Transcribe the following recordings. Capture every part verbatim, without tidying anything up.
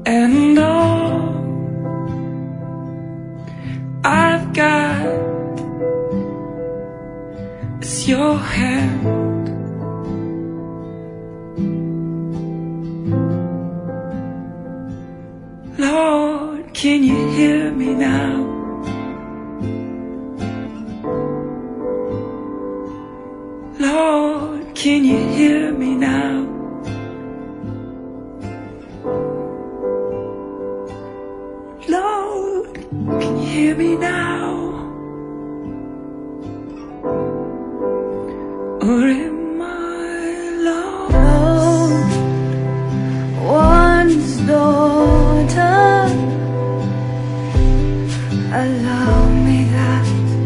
And all I've got is your hand. Lord, can you hear me now? Lord, can you hear me now? Lord, can you hear me now? Or am I lost? One's daughter, allow me that.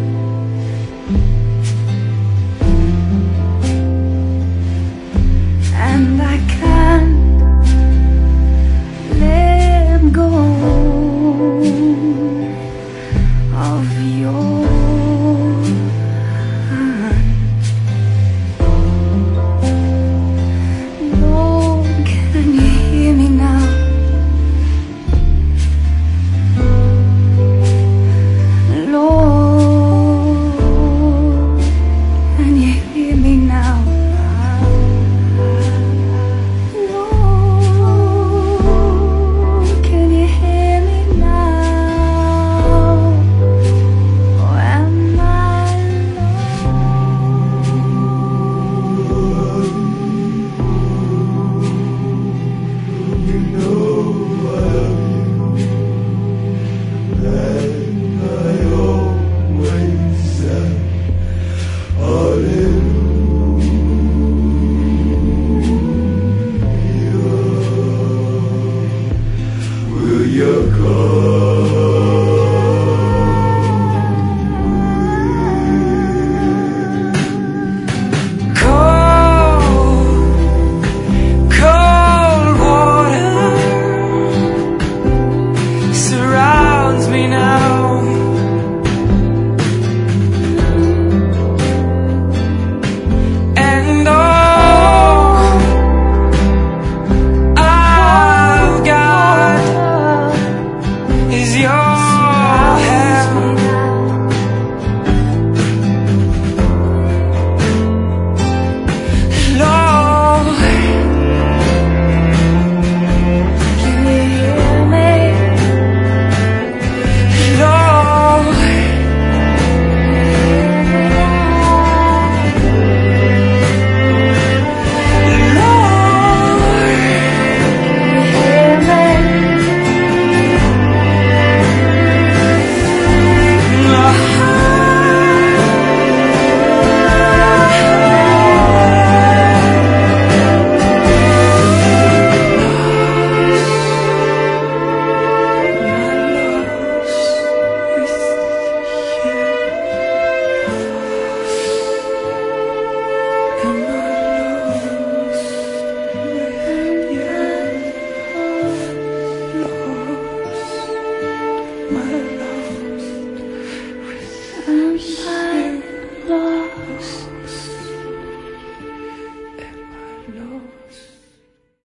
And I can't let go of your hand. Lord, can you hear me now? Lord, can you hear me now? My lost, I'm lost.